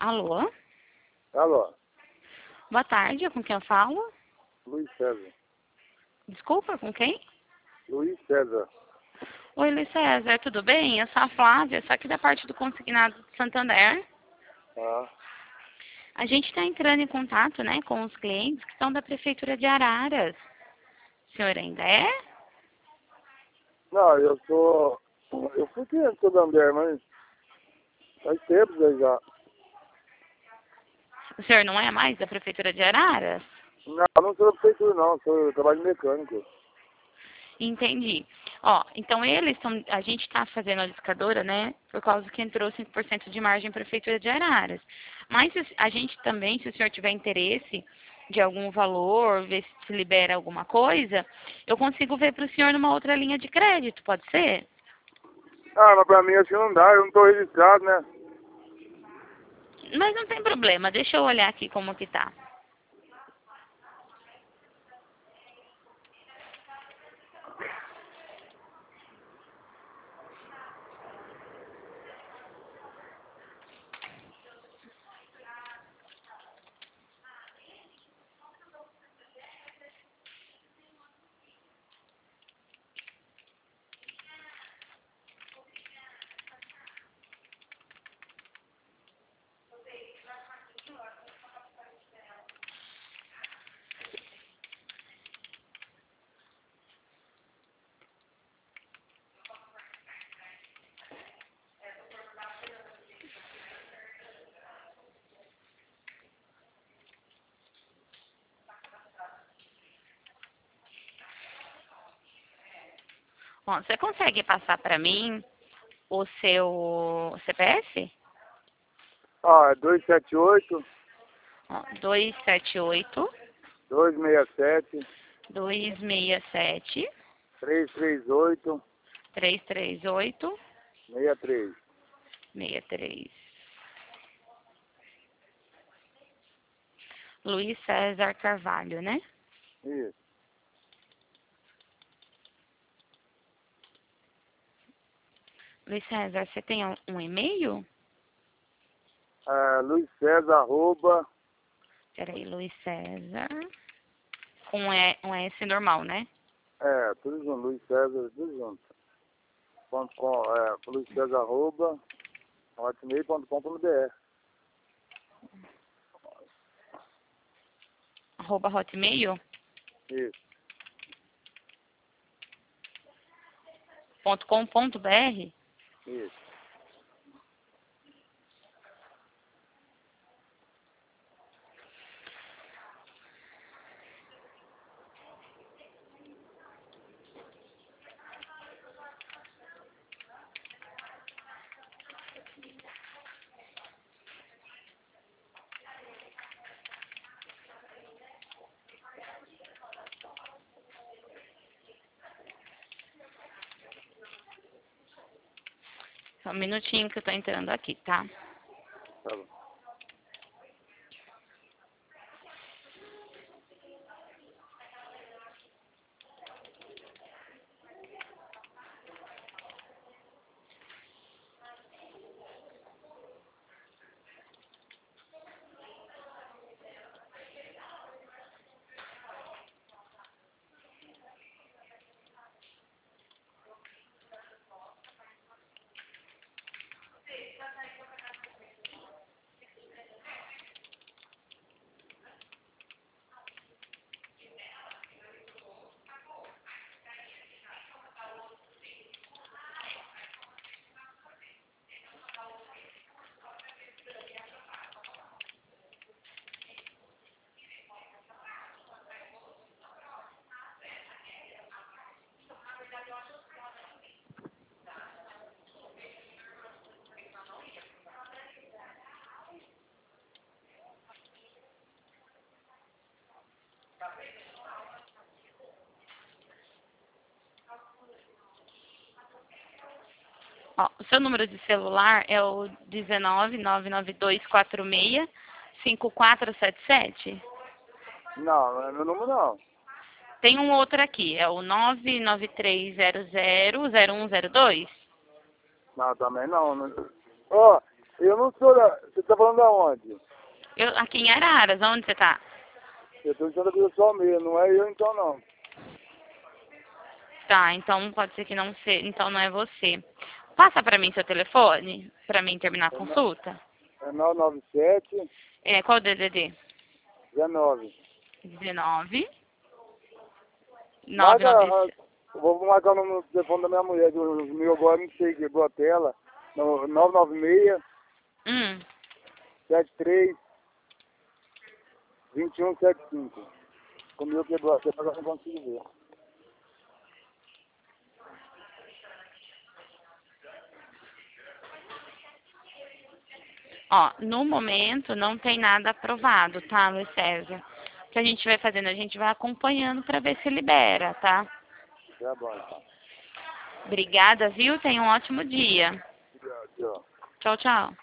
Alô? Alô, Boa tarde, com quem eu falo? Luiz César. Desculpa, com quem? Luiz César. Oi, Luiz César, tudo bem? Eu sou a Flávia, só aqui da parte do Consignado de Santander. Ah, A gente está entrando em contato, né, com os clientes que são da Prefeitura de Araras. O senhor ainda é? não, eu fui cliente do Santander, mas faz tempo já. O senhor não é mais da Prefeitura de Araras? Não sou da prefeitura não, eu trabalho de mecânico. Entendi. Ó, então a gente está fazendo a licitadora, né, por causa que entrou 5% de margem Prefeitura de Araras. Mas a gente também, se o senhor tiver interesse de algum valor, ver se libera alguma coisa, eu consigo ver para o senhor numa outra linha de crédito, pode ser? Ah, mas pra mim assim não dá, eu não tô registrado, né? Mas não tem problema, deixa eu olhar aqui como que tá. Ó, você consegue passar para mim o seu CPF? Ah, é 278, Ó, 278 267, 267 338, 338 63. 63. Luiz César Carvalho, né? Isso. Luiz César, você tem um e-mail? Luiz César, arroba, Peraí, Luiz César. Com um S normal, né? tudo junto, Luiz César, tudo junto. Luiz César, arroba, hotmail.com.br. @hotmail.com.br. Isso. Isso. Só um minutinho que eu tô entrando aqui, tá? Tá bom. Ó, o seu número de celular é o 19992465477? Não, não é meu número não. Tem um outro aqui, é o 993000102? Não, também não. Ó, Eu não sou da... Você tá falando da onde? Eu, aqui em Araras, onde você tá? Eu tô em Santa Cruz do Sol mesmo, não é eu então não. Tá, então pode ser que não seja, então não é você. Passa pra mim seu telefone, pra mim terminar a consulta. É 997 Qual o DDD? 19. 19 Marca, 997. eu vou marcar o número do telefone da minha mulher, que o meu agora não sei, quebrou a tela. 996 Hum. 73 2175. Comigo quebrou a tela, agora não consigo ver. Ó, no momento não tem nada aprovado, tá, Luiz César? O que a gente vai fazendo? A gente vai acompanhando pra ver se libera, tá? Tá bom, então. Obrigada, viu? Tenha um ótimo dia. Obrigado, tchau. Tchau, tchau.